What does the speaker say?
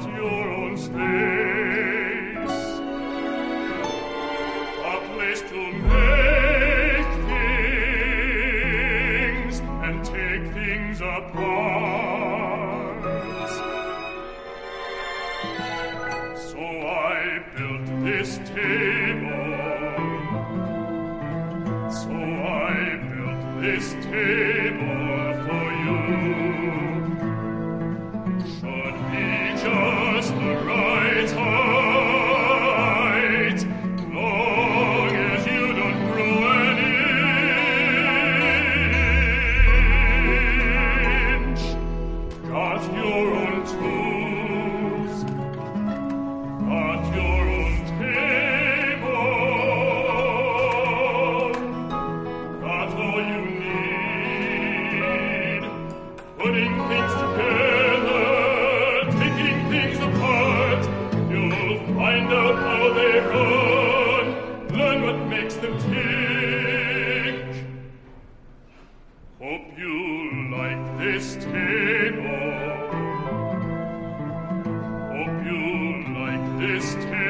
your own space, a place to make things and take things apart. So I built this table. So I built this table for you. Should be just the right height, long as you don't grow an inch. Got your own tools, got your own table, got all you need. Putting things together, taking things apart, you'll find out how they run, learn what makes them tick. Hope you like this table. Hope you like this table.